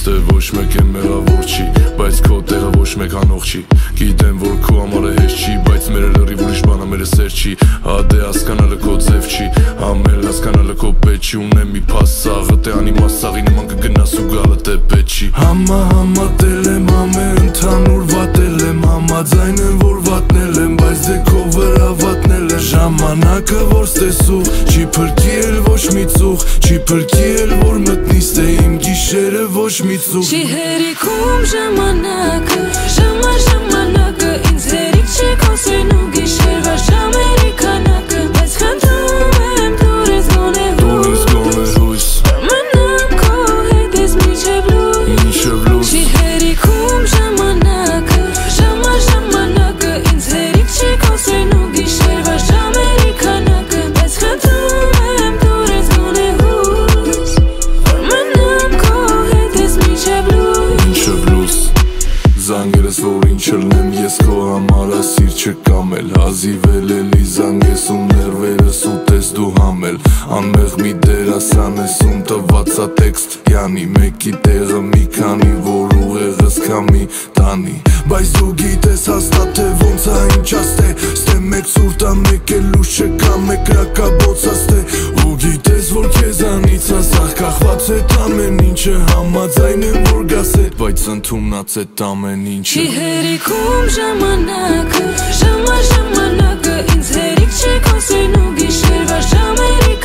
թե ոչ մեկ է մեղավոր չի, բայց քո տեղը ոչ մեկ անող չի։ Գիտեմ, որ քո համարը հեշտ չի, բայց մեր լրիվ ուրիշ բան ամերը սեր չի։ Հա դե հասկանալը քո ձև չի, ամեն հասկանալը քո պետ չի։ Ունեմ մի փասաղը, թե անիմաս սաղի նման կգնաս ու գալը թե պետ չի։ Համատել եմ ամեն ընդհանուր վատել եմ, համաձայն եմ, որ վատնել եմ, բայց դե քո վրա վատնել եմ։ Ժամանակը որ ստեսուղ, չի փրկի էլ ոչ մի ծուղ, չի փրկի էլ որ մտնիս թե իմ գիշերը ոչ մի ծուղ։ Չի հերիքում ժամանակը, ժամանակը, ինձ հերիք չի խոսեն ու գիշերվա ժամերի քանակը, բայց խնդրում եմ դուր ես գոնե հույս, որ մնամ քո հետ ես մինչև լույս։ Չի հերիքում ժամանակը, ժամանակը, ինձ հերիք չի խոսեն ու գիշերվա ժամերի քանակը, բայց խնդրում եմ դուր ես գոնե հույս, որ մնամ քո հետ ես մինչև լույս։ Զանգերս որ ինչ լնեմ ես քո համար ասիր չկամել, հազիվել էլի զանգես ու ներվերս ուտես դու համել, անմեղ մի դերասան ես ում տվածա տեքստ յանի, մեկի տեղը մի քանի որ ուղեղս կամի տանի, բայց դու գիտես հաստատ թե ոնց ա ինչ աստե, ստե մեկ սուրտա մեկ էլ ուշ չկա մեկ ռակաբոց աստե, ու գիտես որ քեզանից ասախ կախված էտ ամեն ինչը, համաձայն եմ որ գաս էտ, բայց ընդունած էտ ամեն ինչը։ Չի հերիքում ժամանակը, ժամանակը, ինձ հերիք չի խոսեն ու գիշերվա ժամերի